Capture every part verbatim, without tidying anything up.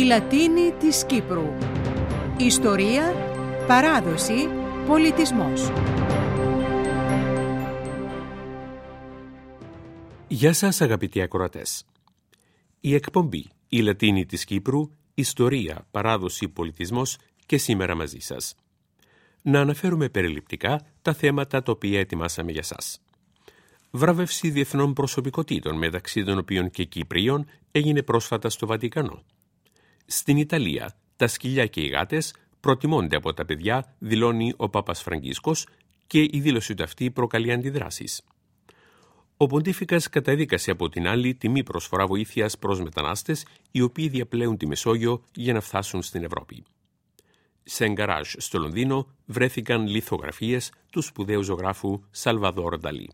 Λατίνη της Κύπρου. Ιστορία, παράδοση, πολιτισμός. Γεια σας αγαπητοί ακροατές. Η εκπομπή «Η Λατίνη της Κύπρου, Ιστορία, Παράδοση, Πολιτισμός» και σήμερα μαζί σας. Να αναφέρουμε περιληπτικά τα θέματα τα οποία ετοιμάσαμε για σας. Βράβευση διεθνών προσωπικότητων, μεταξύ των οποίων και Κύπριων, έγινε πρόσφατα στο Βατικανό. Στην Ιταλία, τα σκυλιά και οι γάτες προτιμώνται από τα παιδιά, δηλώνει ο Πάπας Φραγκίσκος, και η δήλωση του αυτή προκαλεί αντιδράσεις. Ο Ποντίφικας καταδίκασε από την άλλη τη μη προσφορά βοήθειας προς μετανάστες, οι οποίοι διαπλέουν τη Μεσόγειο για να φτάσουν στην Ευρώπη. Σε γκαράζ στο Λονδίνο βρέθηκαν λιθογραφίες του σπουδαίου ζωγράφου Σαλβαδόρ Νταλί.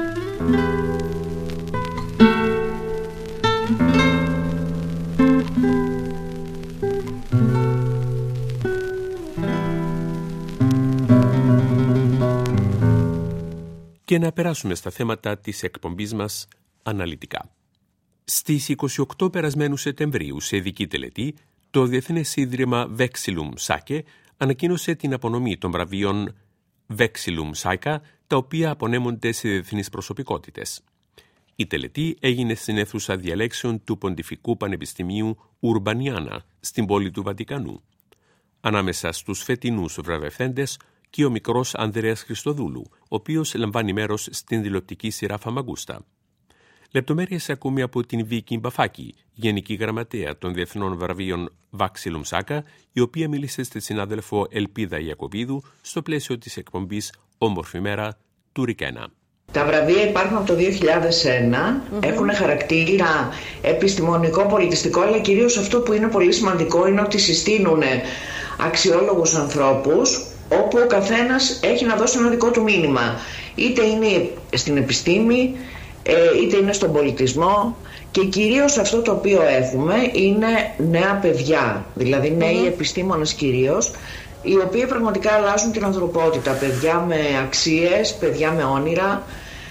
Και να περάσουμε στα θέματα της εκπομπής μας αναλυτικά. Στις είκοσι οκτώ περασμένου Σεπτεμβρίου, σε ειδική τελετή, το Διεθνές Ίδρυμα Vexillum Sace ανακοίνωσε την απονομή των βραβείων Vexillum Saca, τα οποία απονέμονται σε διεθνείς προσωπικότητες. Η τελετή έγινε στην αίθουσα διαλέξεων του Ποντιφικού Πανεπιστημίου Ουρμπανιάνα, στην πόλη του Βατικανού. Ανάμεσα στους φετινούς βραβευθέντες και ο μικρός Ανδρέας Χριστοδούλου, ο οποίος λαμβάνει μέρος στην τηλεοπτική σειρά Φαμαγκούστα. Λεπτομέρειες ακούμε από την Βίκη Μπαφάκη, Γενική Γραμματέα των Διεθνών Βραβείων Vexillum Saca, η οποία μίλησε στη συνάδελφο Ελπίδα Ιακωβίδου στο πλαίσιο της εκπομπής «Όμορφη μέρα» του Ρικένα. Τα βραβεία υπάρχουν από το δύο χιλιάδες ένα, mm-hmm. έχουν χαρακτήρα επιστημονικό, πολιτιστικό, αλλά κυρίως αυτό που είναι πολύ σημαντικό είναι ότι συστήνουν αξιόλογους ανθρώπους, όπου ο καθένας έχει να δώσει ένα δικό του μήνυμα. Είτε είναι στην επιστήμη, είτε είναι στον πολιτισμό, και κυρίως αυτό το οποίο έχουμε είναι νέα παιδιά, δηλαδή νέοι mm-hmm. επιστήμονες κυρίως, οι οποίοι πραγματικά αλλάζουν την ανθρωπότητα, παιδιά με αξίες, παιδιά με όνειρα.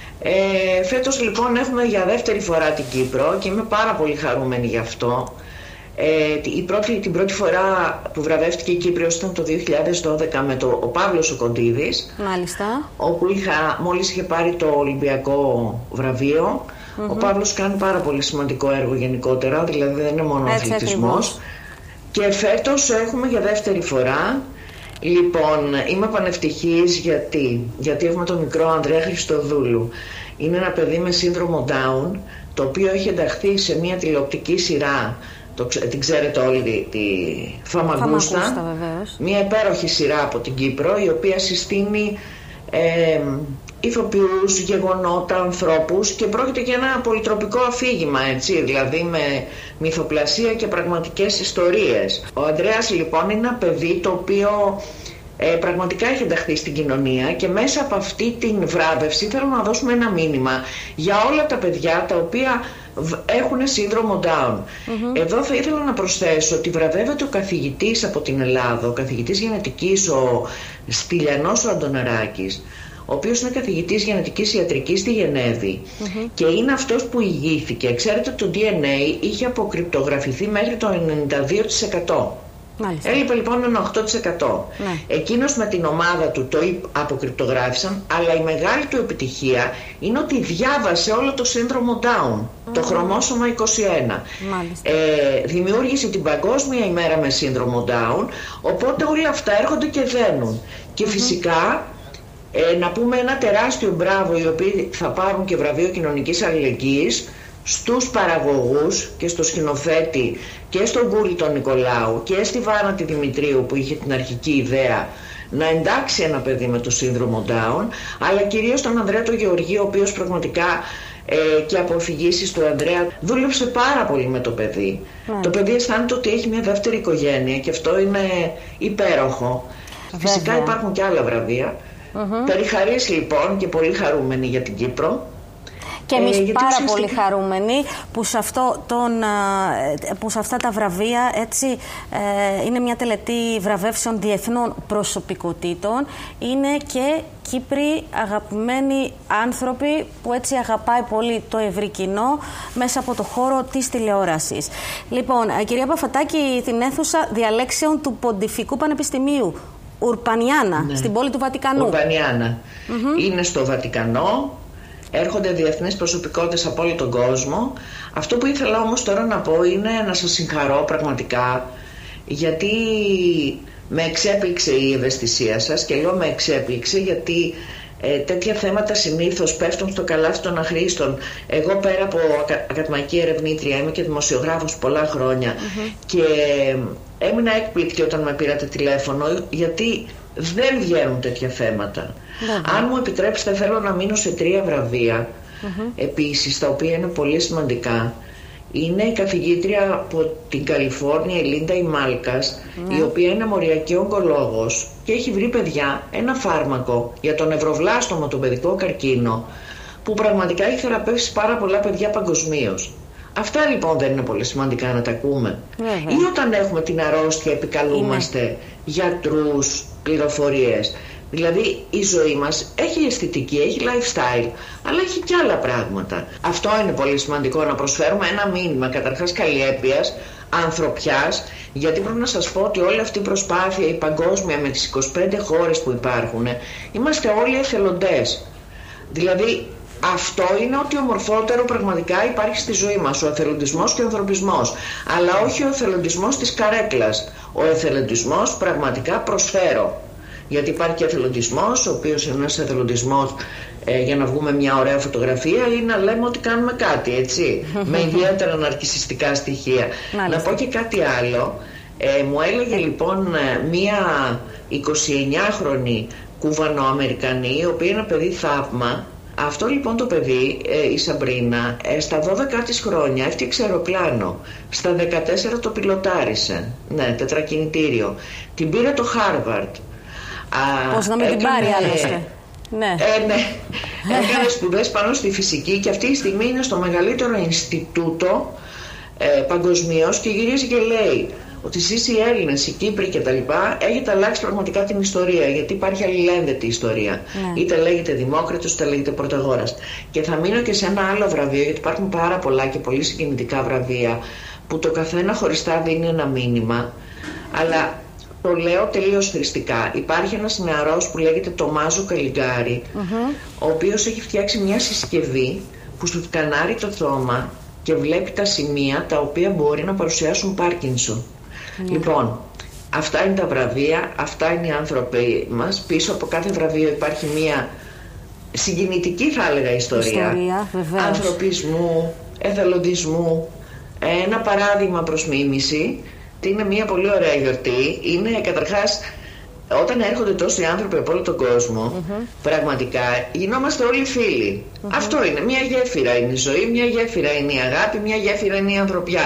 Ε, φέτος λοιπόν έχουμε για δεύτερη φορά την Κύπρο και είμαι πάρα πολύ χαρούμενη γι' αυτό. Ε, η πρώτη, την πρώτη φορά που βραβεύτηκε η Κύπριος ήταν το δύο χιλιάδες δώδεκα με το, ο Παύλος ο Κοντίδης. Μάλιστα. Όπου είχα, μόλις είχε πάρει το Ολυμπιακό βραβείο. Mm-hmm. Ο Παύλος κάνει πάρα πολύ σημαντικό έργο γενικότερα, δηλαδή δεν είναι μόνο αθλητισμός. Και φέτος έχουμε για δεύτερη φορά. Λοιπόν, είμαι πανευτυχής γιατί, γιατί έχουμε τον μικρό Ανδρέα Χριστοδούλου. Είναι ένα παιδί με σύνδρομο Down, το οποίο έχει ενταχθεί σε μια τηλεοπτική σειρά. Το, την ξέρετε όλοι, τη, τη Φαμαγκούστα, μια υπέροχη σειρά από την Κύπρο, η οποία συστήνει ε, ηθοποιούς, γεγονότα, ανθρώπους, και πρόκειται για ένα πολυτροπικό αφήγημα, έτσι, δηλαδή με μυθοπλασία και πραγματικές ιστορίες. Ο Ανδρέας λοιπόν είναι ένα παιδί το οποίο ε, πραγματικά έχει ενταχθεί στην κοινωνία, και μέσα από αυτή την βράβευση θέλω να δώσουμε ένα μήνυμα για όλα τα παιδιά τα οποία έχουν σύνδρομο Down. Mm-hmm. Εδώ θα ήθελα να προσθέσω ότι βραβεύεται ο καθηγητής από την Ελλάδα, ο καθηγητής γενετικής, ο Στυλιανός ο Αντωναράκης, ο οποίος είναι καθηγητής γενετικής ιατρικής στη Γενέβη, mm-hmm. και είναι αυτός που ηγήθηκε. Ξέρετε ότι το ντι εν έι είχε αποκρυπτογραφηθεί μέχρι το ενενήντα δύο τοις εκατό. Μάλιστα. Έλειπε λοιπόν ένα οκτώ τοις εκατό. Ναι. Εκείνος με την ομάδα του το αποκρυπτογράφησαν, αλλά η μεγάλη του επιτυχία είναι ότι διάβασε όλο το σύνδρομο Down, mm. το χρωμόσωμα είκοσι ένα. Ε, δημιούργησε την Παγκόσμια ημέρα με σύνδρομο Down, οπότε όλα αυτά έρχονται και δένουν. Και mm-hmm. φυσικά ε, να πούμε ένα τεράστιο μπράβο, οι οποίοι θα πάρουν και βραβείο κοινωνικής αλληλεγγύης, στους παραγωγούς και στο σκηνοθέτη και στον Κούλη τον Νικολάου και στη Βάνα τη Δημητρίου, που είχε την αρχική ιδέα να εντάξει ένα παιδί με το σύνδρομο Down, αλλά κυρίως τον Ανδρέα τον Γεωργίου, ο οποίος πραγματικά ε, και από αφηγήσεις του Ανδρέα δούλεψε πάρα πολύ με το παιδί. Mm. Το παιδί αισθάνεται ότι έχει μια δεύτερη οικογένεια, και αυτό είναι υπέροχο. Βέβαια. Φυσικά υπάρχουν και άλλα βραβεία. Mm-hmm. Περιχαρής λοιπόν, και πολύ χαρούμενοι για την Κύπρο. Και εμείς ε, πάρα ουσιαστικά... πολύ χαρούμενοι που σε, αυτό τον, που σε αυτά τα βραβεία, έτσι, ε, είναι μια τελετή βραβεύσεων διεθνών προσωπικότητων. Είναι και Κύπροι αγαπημένοι άνθρωποι που έτσι αγαπάει πολύ το ευρύ κοινό μέσα από το χώρο της τηλεόρασης. Λοιπόν, κυρία Παφατάκη, την αίθουσα διαλέξεων του Ποντιφικού Πανεπιστημίου Ουρπανιάνα, ναι, στην πόλη του Βατικανού. Ουρπανιάνα. Mm-hmm. Είναι στο Βατικανό. Έρχονται διεθνείς προσωπικότητες από όλο τον κόσμο. Αυτό που ήθελα όμως τώρα να πω είναι να σας συγχαρώ πραγματικά, γιατί με εξέπληξε η ευαισθησία σας, και λέω με εξέπληξε γιατί ε, τέτοια θέματα συνήθως πέφτουν στο καλάθι των αχρήστων. Εγώ πέρα από ακα, ακαδημαϊκή ερευνήτρια είμαι και δημοσιογράφος πολλά χρόνια, mm-hmm. και έμεινα έκπληκτη όταν με πήρατε τηλέφωνο, γιατί δεν βγαίνουν τέτοια θέματα. Mm-hmm. Αν μου επιτρέψετε, θέλω να μείνω σε τρία βραβεία, mm-hmm. επίσης, τα οποία είναι πολύ σημαντικά. Είναι η καθηγήτρια από την Καλιφόρνια, η Λίντα Ιμάλκας, mm. η οποία είναι μοριακή ογκολόγος και έχει βρει, παιδιά, ένα φάρμακο για τον νευροβλάστομο, τον παιδικό καρκίνο, που πραγματικά έχει θεραπεύσει πάρα πολλά παιδιά παγκοσμίως. Αυτά λοιπόν δεν είναι πολύ σημαντικά να τα ακούμε? Mm-hmm. Ή όταν έχουμε την αρρώστια επικαλούμαστε mm. γιατρούς, πληροφορίες? Δηλαδή η ζωή μας έχει αισθητική, έχει lifestyle, αλλά έχει και άλλα πράγματα. Αυτό είναι πολύ σημαντικό, να προσφέρουμε ένα μήνυμα καταρχάς καλλιέπειας, ανθρωπιάς, γιατί πρέπει να σας πω ότι όλη αυτή η προσπάθεια, η παγκόσμια, με τις είκοσι πέντε χώρες που υπάρχουν, είμαστε όλοι εθελοντές. Δηλαδή αυτό είναι ότι ομορφότερο πραγματικά υπάρχει στη ζωή μας, ο εθελοντισμός και ο ανθρωπισμός, αλλά όχι ο εθελοντισμός της καρέκλας, ο εθελοντισμός πραγματικά προσφέρω. Γιατί υπάρχει και εθελοντισμός, ο οποίος είναι ένας εθελοντισμός ε, για να βγούμε μια ωραία φωτογραφία ή να λέμε ότι κάνουμε κάτι, έτσι, με ιδιαίτερα ναρκισσιστικά στοιχεία. Μάλιστα. Να πω και κάτι άλλο. Ε, μου έλεγε λοιπόν μια εικοσιεννιάχρονη Κουβανοαμερικανή, η οποία είναι ένα παιδί θαύμα. Αυτό λοιπόν το παιδί, ε, η Σαμπρίνα, ε, στα δώδεκα της χρόνια έφτιαξε αεροπλάνο, στα δεκατέσσερα το πιλοτάρισε, ναι, τετρακινητήριο. Την πήρε το Χάρβαρντ. Πώς να μην την πάρει άλλωστε. Ναι. Ε, ναι. Έκανε σπουδές πάνω στη φυσική και αυτή τη στιγμή είναι στο μεγαλύτερο Ινστιτούτο ε, παγκοσμίως, και γυρίζει και λέει ότι εσείς οι Έλληνες, οι Κύπροι και τα λοιπά έχετε αλλάξει πραγματικά την ιστορία, γιατί υπάρχει αλληλένδετη ιστορία. Ναι. Είτε λέγεται Δημόκριτος, είτε λέγεται Πρωταγόρας. Και θα μείνω και σε ένα άλλο βραβείο, γιατί υπάρχουν πάρα πολλά και πολύ συγκινητικά βραβεία που το καθένα χωριστά δίνει ένα μήνυμα, αλλά το λέω τελείως χρηστικά. Υπάρχει ένας νεαρός που λέγεται Τομάζο Καλιγκάρη, mm-hmm. ο οποίος έχει φτιάξει μια συσκευή που σου σκανάρει το σώμα και βλέπει τα σημεία τα οποία μπορεί να παρουσιάσουν Πάρκινσον. Mm. Λοιπόν, αυτά είναι τα βραβεία, αυτά είναι οι άνθρωποι μας. Πίσω από κάθε βραβείο υπάρχει μια συγκινητική, θα έλεγα, ιστορία, ιστορία ανθρωπισμού, εθελοντισμού, ένα παράδειγμα προς μίμηση. Είναι μια πολύ ωραία γιορτή. Είναι καταρχάς, όταν έρχονται τόσοι άνθρωποι από όλο τον κόσμο, mm-hmm. πραγματικά γινόμαστε όλοι φίλοι. Mm-hmm. Αυτό είναι. Μια γέφυρα είναι η ζωή, μια γέφυρα είναι η αγάπη, μια γέφυρα είναι η ανθρωπιά.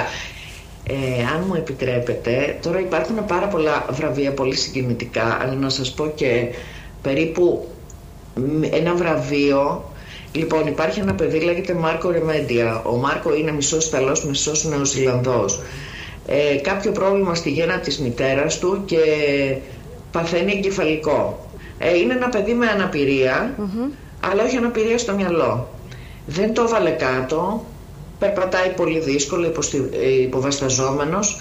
Ε, αν μου επιτρέπετε, τώρα υπάρχουν πάρα πολλά βραβεία πολύ συγκινητικά, αλλά να σας πω και περίπου ένα βραβείο. Λοιπόν, υπάρχει ένα παιδί, λέγεται Μάρκο Ρεμέντια. Ο Μάρκο είναι μισός Ιταλός, μισός Νεοζηλανδός. Ε, κάποιο πρόβλημα στη γέννα της μητέρας του και παθαίνει εγκεφαλικό. Ε, είναι ένα παιδί με αναπηρία, mm-hmm. αλλά όχι αναπηρία στο μυαλό. Δεν το έβαλε κάτω, περπατάει πολύ δύσκολο, υποβασταζόμενος,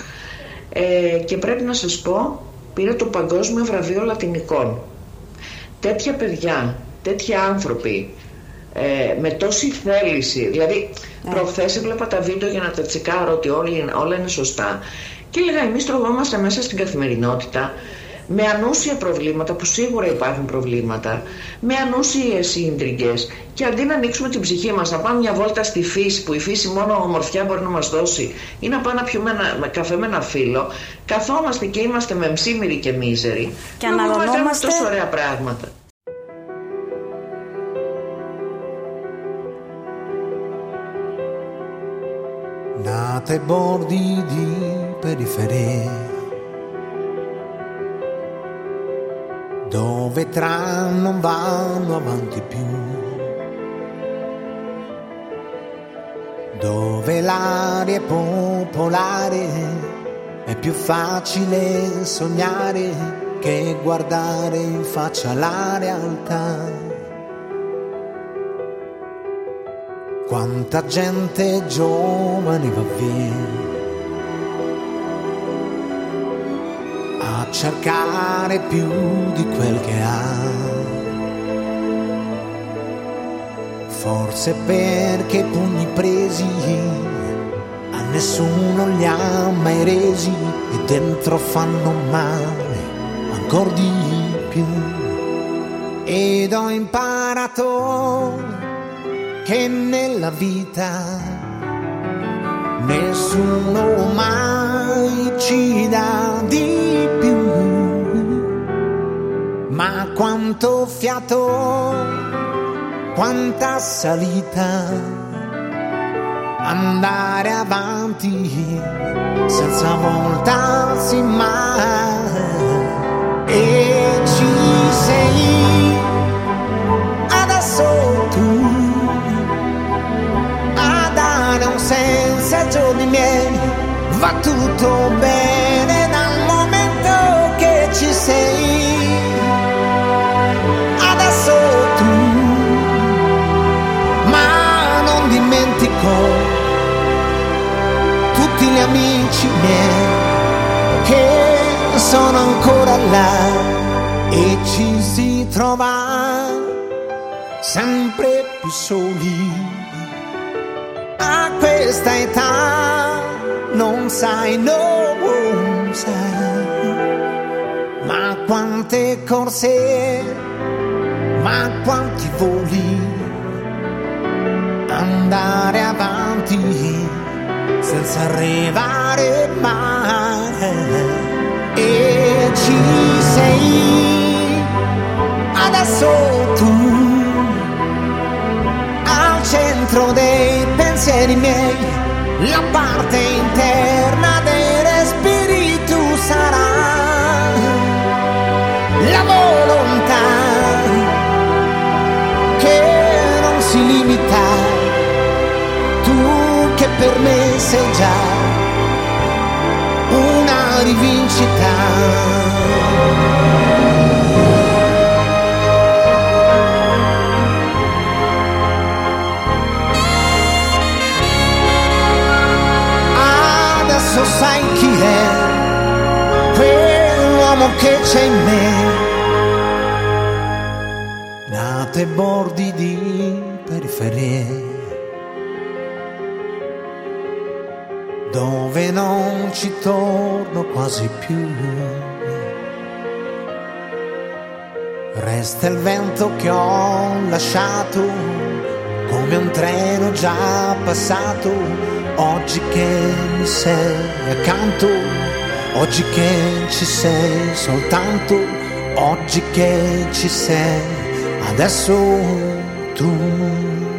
ε, και πρέπει να σας πω, πήρε το Παγκόσμιο Βραβείο Λατινικών. Τέτοια παιδιά, τέτοιοι άνθρωποι, Ε, με τόση θέληση, δηλαδή yeah. προχθές έβλεπα τα βίντεο για να τα τσεκάρω ότι όλοι, όλα είναι σωστά και έλεγα, εμείς τροβόμαστε μέσα στην καθημερινότητα με ανούσια προβλήματα, που σίγουρα υπάρχουν προβλήματα, με ανούσιες ίντριγκες, και αντί να ανοίξουμε την ψυχή μας, να πάμε μια βόλτα στη φύση, που η φύση μόνο ομορφιά μπορεί να μας δώσει, ή να πάμε να πιούμε ένα καφέ με ένα φίλο, καθόμαστε και είμαστε μεμψίμυροι και μίζεροι και αναλωνόμαστε τόσο ωραία πράγματα. Nata ai bordi di periferia, dove tram non vanno avanti più, dove l'aria è popolare, è più facile sognare che guardare in faccia la realtà. Quanta gente giovane va via a cercare più di quel che ha. Forse perché i pugni presi a nessuno li ha mai resi e dentro fanno male ancora di più. Ed ho imparato che nella vita nessuno mai ci dà di più, ma quanto fiato, quanta salita, andare avanti senza voltarsi mai. E ci sei adesso tu a dare un senso ai giorni miei. Va tutto bene dal momento che ci sei adesso tu. Tutti gli amici miei che sono ancora là e ci si trova sempre più soli a questa età. Non sai, non sai, ma quante corse, ma quanti voli, andare avanti senza arrivare mai. E ci sei adesso tu al centro dei pensieri miei, la parte interna dei respiri tu sarai, la volontà che non si limita, che per me sei già una rivincita. Adesso sai chi è quell'uomo che c'è in me, nato ai bordi di periferie, dove non ci torno quasi più. Resta il vento che ho lasciato, come un treno già passato. Oggi che mi sei accanto, oggi che ci sei soltanto, oggi che ci sei adesso tu.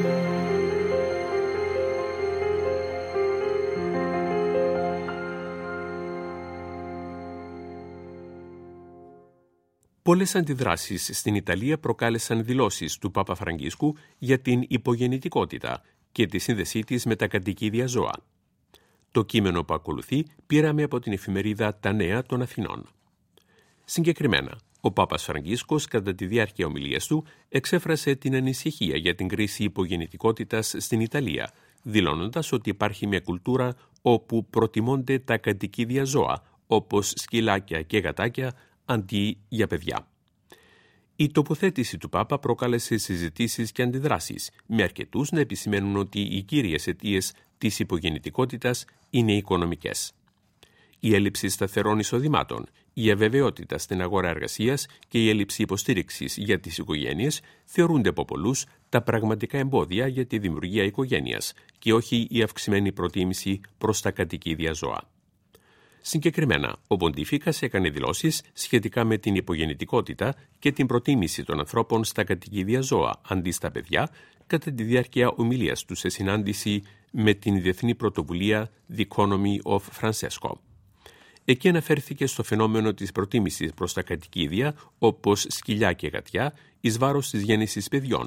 Πολλές αντιδράσεις στην Ιταλία προκάλεσαν δηλώσεις του Πάπα Φραγκίσκου για την υπογεννητικότητα και τη σύνδεσή της με τα κατοικίδια ζώα. Το κείμενο που ακολουθεί πήραμε από την εφημερίδα «Τα Νέα των Αθηνών». Συγκεκριμένα, ο Πάπας Φραγκίσκος κατά τη διάρκεια ομιλίας του εξέφρασε την ανησυχία για την κρίση υπογεννητικότητας στην Ιταλία, δηλώνοντας ότι υπάρχει μια κουλτούρα όπου προτιμώνται τα κατοικίδια ζώα, όπως σκυλάκια και γατάκια, αντί για παιδιά. Η τοποθέτηση του Πάπα προκάλεσε συζητήσεις και αντιδράσεις, με αρκετούς να επισημαίνουν ότι οι κύριες αιτίες της υπογεννητικότητας είναι οικονομικές. Η έλλειψη σταθερών εισοδημάτων, η αβεβαιότητα στην αγορά εργασίας και η έλλειψη υποστήριξης για τις οικογένειες θεωρούνται από πολλούς τα πραγματικά εμπόδια για τη δημιουργία οικογένειας και όχι η αυξημένη προτίμηση προς τα κατοικίδια ζώα. Συγκεκριμένα, ο Ποντίφικας έκανε δηλώσεις σχετικά με την υπογεννητικότητα και την προτίμηση των ανθρώπων στα κατοικίδια ζώα αντί στα παιδιά κατά τη διάρκεια ομιλίας του σε συνάντηση με την Διεθνή Πρωτοβουλία The Economy of Francesco. Εκεί αναφέρθηκε στο φαινόμενο της προτίμησης προς τα κατοικίδια, όπως σκυλιά και γατιά, εις βάρος της γέννησης παιδιών,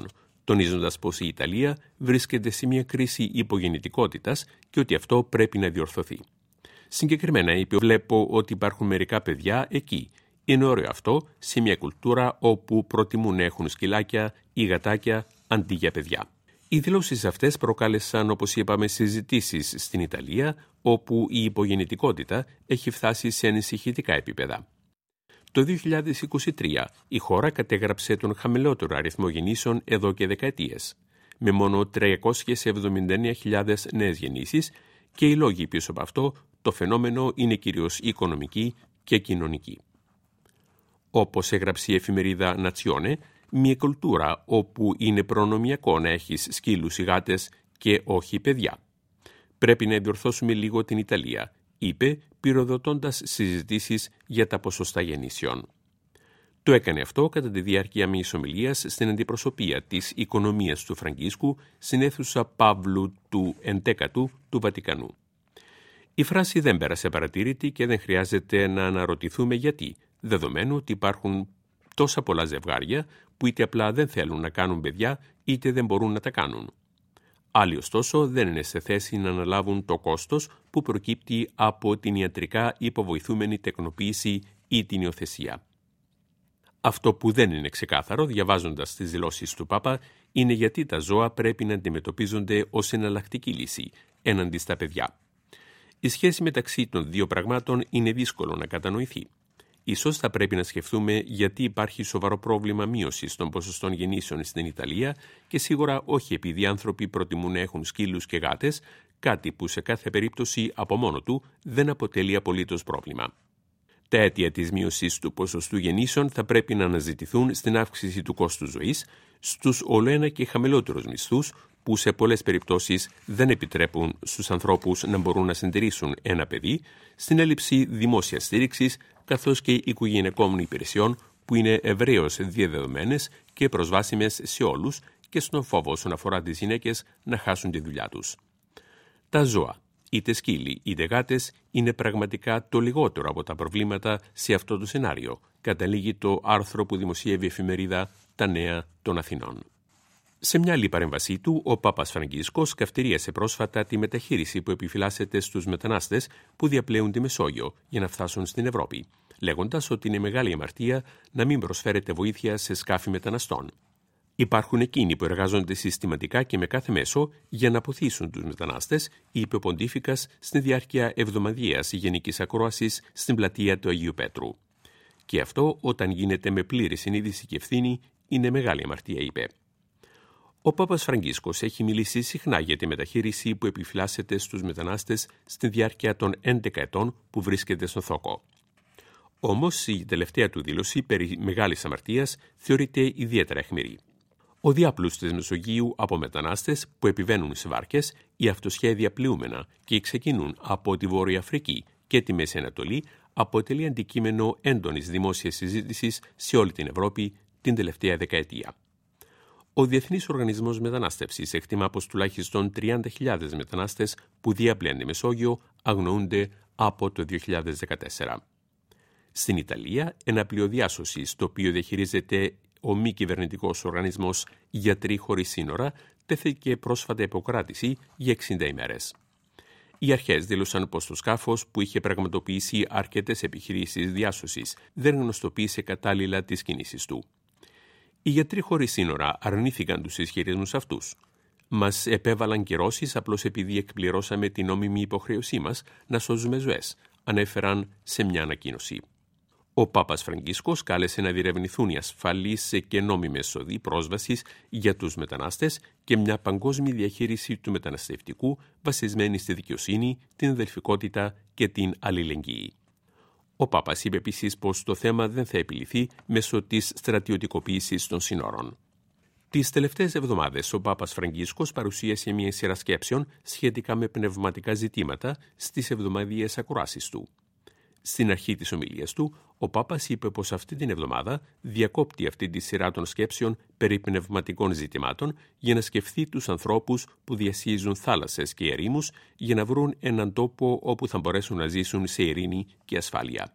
τονίζοντας πως η Ιταλία βρίσκεται σε μια κρίση υπογεννητικότητας και ότι αυτό πρέπει να διορθωθεί. Συγκεκριμένα είπε: «Βλέπω ότι υπάρχουν μερικά παιδιά εκεί. Είναι ωραίο αυτό σε μια κουλτούρα όπου προτιμούν να έχουν σκυλάκια ή γατάκια αντί για παιδιά». Οι δηλώσεις αυτές προκάλεσαν, όπως είπαμε, συζητήσεις στην Ιταλία, όπου η υπογεννητικότητα έχει φτάσει σε ανησυχητικά επίπεδα. Το δύο χιλιάδες είκοσι τρία η χώρα κατέγραψε τον χαμηλότερο αριθμό γεννήσεων εδώ και δεκαετίες, με μόνο τριακόσιες εβδομήντα εννέα χιλιάδες νέες γεννήσεις, και οι λόγοι πίσω από αυτό το φαινόμενο είναι κυρίως οικονομική και κοινωνική. Όπως έγραψε η εφημερίδα Nazione, μια κουλτούρα όπου είναι προνομιακό να έχεις σκύλους ή γάτες και όχι παιδιά. Πρέπει να διορθώσουμε λίγο την Ιταλία, είπε, πυροδοτώντας συζητήσεις για τα ποσοστά γεννήσεων. Το έκανε αυτό κατά τη διάρκεια μιας ομιλίας στην αντιπροσωπεία της οικονομίας του Φραγκίσκου στην αίθουσα Παύλου του Εντέκατου του Βατικανού. Η φράση δεν πέρασε παρατήρητη και δεν χρειάζεται να αναρωτηθούμε γιατί, δεδομένου ότι υπάρχουν τόσα πολλά ζευγάρια που είτε απλά δεν θέλουν να κάνουν παιδιά είτε δεν μπορούν να τα κάνουν. Άλλοι ωστόσο δεν είναι σε θέση να αναλάβουν το κόστος που προκύπτει από την ιατρικά υποβοηθούμενη τεκνοποίηση ή την υιοθεσία. Αυτό που δεν είναι ξεκάθαρο, διαβάζοντας τις δηλώσεις του Πάπα, είναι γιατί τα ζώα πρέπει να αντιμετωπίζονται ως εναλλακτική λύση έναντι στα παιδιά. Η σχέση μεταξύ των δύο πραγμάτων είναι δύσκολο να κατανοηθεί. Ίσως θα πρέπει να σκεφτούμε γιατί υπάρχει σοβαρό πρόβλημα μείωσης των ποσοστών γεννήσεων στην Ιταλία και σίγουρα όχι επειδή οι άνθρωποι προτιμούν να έχουν σκύλους και γάτες, κάτι που σε κάθε περίπτωση από μόνο του δεν αποτελεί απολύτως πρόβλημα. Τα αίτια της μείωσης του ποσοστού γεννήσεων θα πρέπει να αναζητηθούν στην αύξηση του κόστους ζωής, στους ολοένα και χαμηλότερους μισθούς, που σε πολλές περιπτώσεις δεν επιτρέπουν στους ανθρώπους να μπορούν να συντηρήσουν ένα παιδί, στην έλλειψη δημόσιας στήριξης, καθώς και οικογενειακών υπηρεσιών που είναι ευρέως διαδεδομένες και προσβάσιμες σε όλους, και στον φόβο όσον αφορά τις γυναίκες να χάσουν τη δουλειά τους. Τα ζώα, είτε σκύλοι είτε γάτες, είναι πραγματικά το λιγότερο από τα προβλήματα σε αυτό το σενάριο, καταλήγει το άρθρο που δημοσίευε η εφημερίδα «Τα Νέα των Αθηνών». Σε μια άλλη παρέμβασή του, ο Πάπας Φραγκίσκος καυτηρίασε πρόσφατα τη μεταχείριση που επιφυλάσσεται στους μετανάστες που διαπλέουν τη Μεσόγειο για να φτάσουν στην Ευρώπη, λέγοντας ότι είναι μεγάλη αμαρτία να μην προσφέρεται βοήθεια σε σκάφη μεταναστών. Υπάρχουν εκείνοι που εργάζονται συστηματικά και με κάθε μέσο για να αποθήσουν τους μετανάστες, είπε ο Ποντίφικας στη διάρκεια εβδομαδιαίας γενικής ακρόασης στην πλατεία του Αγίου Πέτρου. Και αυτό, όταν γίνεται με πλήρη συνείδηση και ευθύνη, είναι μεγάλη αμαρτία, είπε. Ο Πάπας Φραγκίσκος έχει μιλήσει συχνά για τη μεταχείριση που επιφυλάσσεται στους μετανάστες στη διάρκεια των έντεκα ετών που βρίσκεται στον Θόκο. Όμως η τελευταία του δήλωση περί μεγάλης αμαρτίας θεωρείται ιδιαίτερα αιχμηρή. Ο διάπλους της Μεσογείου από μετανάστες που επιβαίνουν σε βάρκες ή αυτοσχέδια πλοούμενα και ξεκινούν από τη Βόρεια Αφρική και τη Μέση Ανατολή αποτελεί αντικείμενο έντονης δημόσιας συζήτησης σε όλη την Ευρώπη την τελευταία δεκαετία. Ο Διεθνής Οργανισμός Μετανάστευσης εκτιμά πως τουλάχιστον τριάντα χιλιάδες μετανάστες που διαπλέουν τη Μεσόγειο αγνοούνται από το δύο χιλιάδες δεκατέσσερα. Στην Ιταλία, ένα πλοίο διάσωσης, το οποίο διαχειρίζεται ο μη κυβερνητικός οργανισμός Γιατροί Χωρίς Σύνορα, τέθηκε πρόσφατα υποκράτηση για εξήντα ημέρες. Οι αρχές δήλωσαν πως το σκάφος, που είχε πραγματοποιήσει αρκετές επιχειρήσεις διάσωσης, δεν γνωστοποίησε κατάλληλα τις κινήσεις του. Οι Γιατροί Χωρίς Σύνορα αρνήθηκαν τους ισχυρισμούς αυτούς. Μας επέβαλαν κυρώσεις απλώς επειδή εκπληρώσαμε την νόμιμη υποχρέωσή μας να σώζουμε ζωές, ανέφεραν σε μια ανακοίνωση. Ο Πάπας Φραγκίσκος κάλεσε να διερευνηθούν οι ασφαλείς και νόμιμες οδοί πρόσβασης για τους μετανάστες και μια παγκόσμια διαχείριση του μεταναστευτικού βασισμένη στη δικαιοσύνη, την αδελφικότητα και την αλληλεγγύη. Ο Πάπας είπε επίσης πως το θέμα δεν θα επιληθεί μέσω της στρατιωτικοποίησης των συνόρων. Τις τελευταίες εβδομάδες ο Πάπας Φραγκίσκος παρουσίασε μια σειρά σκέψεων σχετικά με πνευματικά ζητήματα στις εβδομαδιαίες ακροάσεις του. Στην αρχή της ομιλίας του, ο Πάπας είπε πως αυτή την εβδομάδα διακόπτει αυτή τη σειρά των σκέψεων περί πνευματικών ζητημάτων για να σκεφτεί τους ανθρώπους που διασχίζουν θάλασσες και ερήμους για να βρουν έναν τόπο όπου θα μπορέσουν να ζήσουν σε ειρήνη και ασφάλεια.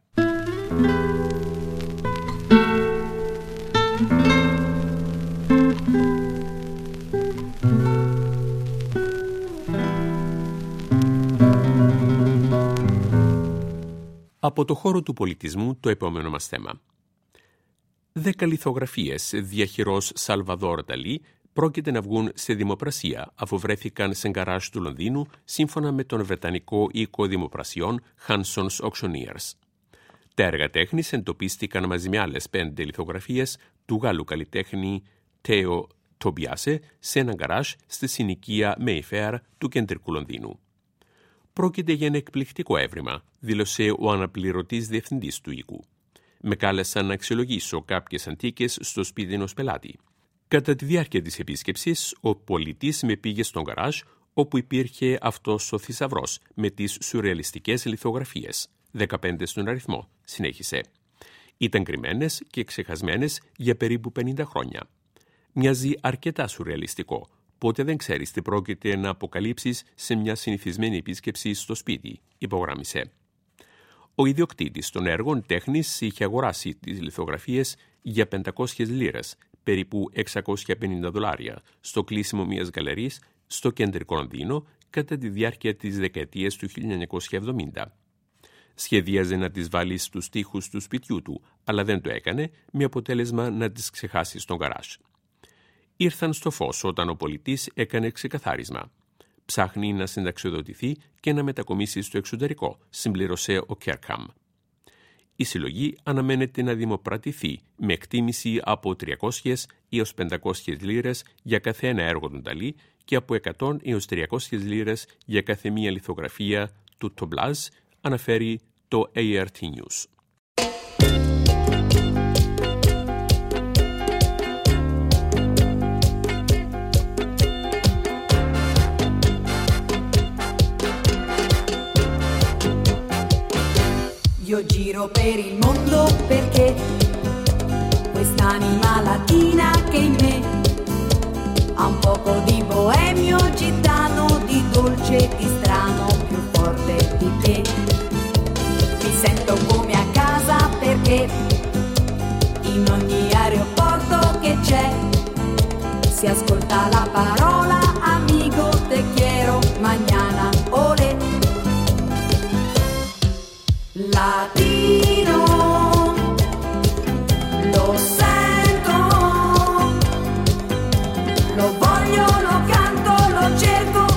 Από το χώρο του πολιτισμού το επόμενο μας θέμα. Δέκα λιθογραφίες διαχειρός Σαλβαδόρ Νταλί πρόκειται να βγουν σε δημοπρασία αφού βρέθηκαν σε γκαράζ του Λονδίνου σύμφωνα με τον βρετανικό οίκο δημοπρασιών Hanson's Auctioneers. Τα έργα τέχνης εντοπίστηκαν μαζί με άλλες πέντε λιθογραφίες του Γάλλου καλλιτέχνη Τέο Τομπιάσε σε ένα γκαράζ στη συνοικία Mayfair του κεντρικού Λονδίνου. Πρόκειται για ένα εκπληκτικό έβριμα, δήλωσε ο αναπληρωτής διευθυντής του οίκου. Με κάλεσαν να αξιολογήσω κάποιες αντίκες στο σπίτι ενός πελάτη. Κατά τη διάρκεια της επίσκεψης, ο πολιτής με πήγε στον γκαράζ όπου υπήρχε αυτός ο θησαυρός με τις σουρεαλιστικές λιθογραφίες, δεκαπέντε στον αριθμό, συνέχισε. Ήταν κρυμμένες και ξεχασμένες για περίπου πενήντα χρόνια. Μοιάζει αρκετά σουρεαλιστικό, πότε δεν ξέρεις τι πρόκειται να αποκαλύψεις σε μια συνηθισμένη επίσκεψη στο σπίτι, υπογράμμισε. Ο ιδιοκτήτης των έργων τέχνης είχε αγοράσει τις λιθογραφίες για πεντακόσιες λίρες, περίπου εξακόσια πενήντα δολάρια, στο κλείσιμο μιας γκαλερής στο κεντρικό Λονδίνο κατά τη διάρκεια της δεκαετίας του χίλια εννιακόσια εβδομήντα. Σχεδίαζε να τις βάλει στους τοίχους του σπιτιού του, αλλά δεν το έκανε, με αποτέλεσμα να τις ξεχάσει στον γκαράζ. Ήρθαν στο φως όταν ο πολιτής έκανε ξεκαθάρισμα. Ψάχνει να συνταξιοδοτηθεί και να μετακομίσει στο εξωτερικό, συμπλήρωσε ο Κέρκαμ. Η συλλογή αναμένεται να δημοπρατηθεί με εκτίμηση από τριακόσιες έως πεντακόσιες λίρες για κάθε ένα έργο του Νταλί και από εκατό έως τριακόσιες λίρες για κάθε μία λιθογραφία του Τομπλάζ, αναφέρει το έι αρ τι News. Io giro per il mondo perché quest'anima latina che in me ha un poco di boemio gitano, di dolce, di strano, più forte di te. Mi sento come a casa perché in ogni aeroporto che c'è si ascolta la parola amigo, te quiero, mañana, olé. Latino, lo sento, lo voglio, lo canto, lo cerco,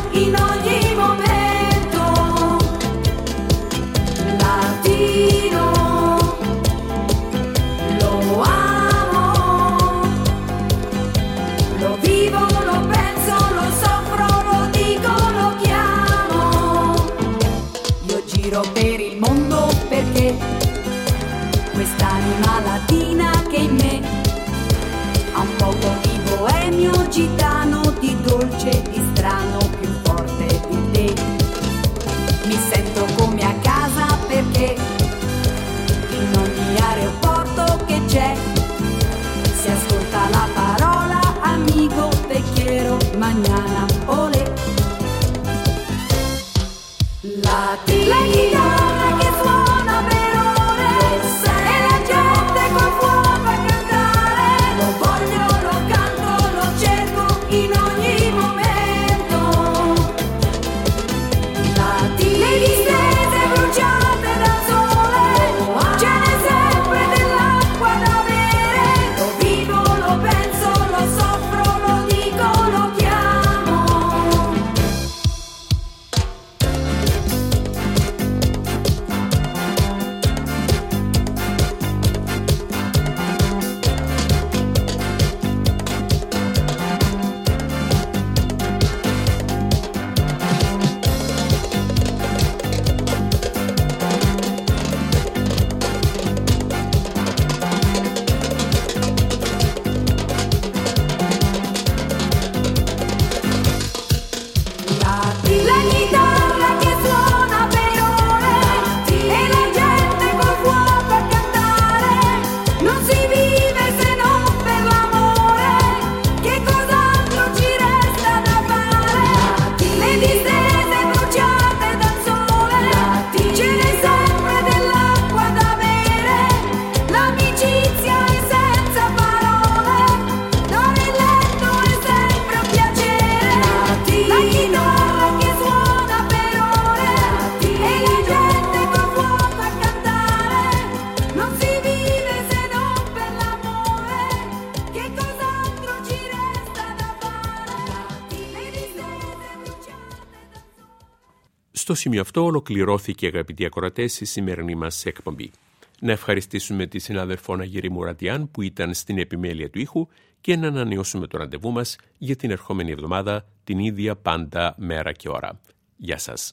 Στο σημείο αυτό ολοκληρώθηκε, αγαπητοί ακροατές, η σημερινή μας εκπομπή. Να ευχαριστήσουμε τη συνάδελφο Ναγύρη Μουρατιάν που ήταν στην επιμέλεια του ήχου και να ανανεώσουμε το ραντεβού μας για την ερχόμενη εβδομάδα την ίδια πάντα μέρα και ώρα. Γεια σας.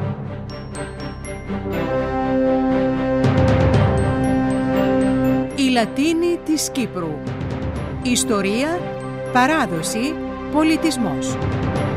Η Λατίνη της Κύπρου. Ιστορία, παράδοση, πολιτισμός.